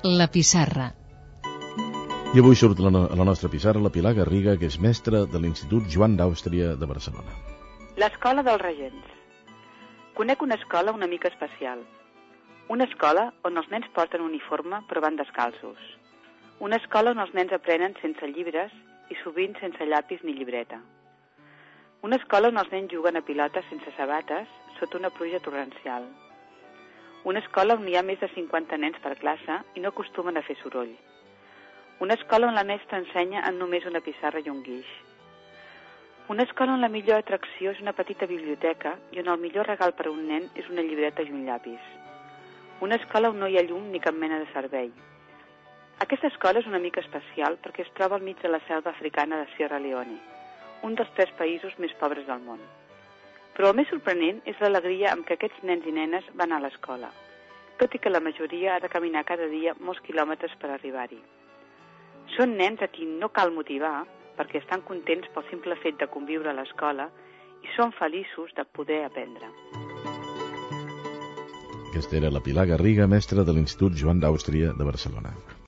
La pissarra. I avui surt a la nostra pissarra la Pilar Garriga, que és mestra de l'Institut Joan d'Àustria de Barcelona. L'escola dels regents. Conec una escola una mica especial. Una escola on els nens porten uniforme però van descalços. Una escola on els nens aprenen sense llibres i sovint sense llapis ni llibreta. Una escola on els nens juguen a pilota sense sabates sota una pluja torrencial. Una escola on hi ha més de 50 nens per classe i no acostumen a fer soroll. Una escola on la mestra ensenya en només una pissarra i un guix. Una escola on la millor atracció és una petita biblioteca i on el millor regal per a un nen és una llibreta i un llapis. Una escola on no hi ha llum ni cap mena de servei. Aquesta escola és una mica especial perquè es troba al mig de la selva africana de Sierra Leone, un dels 3 països més pobres del món. Però el més sorprenent és l'alegria amb què aquests nens i nenes van a l'escola, tot i que la majoria ha de caminar cada dia molts quilòmetres per arribar-hi. Són nens a qui no cal motivar perquè estan contents pel simple fet de conviure a l'escola i són feliços de poder aprendre. Aquesta era la Pilar Garriga, mestra de l'Institut Joan d'Àustria de Barcelona.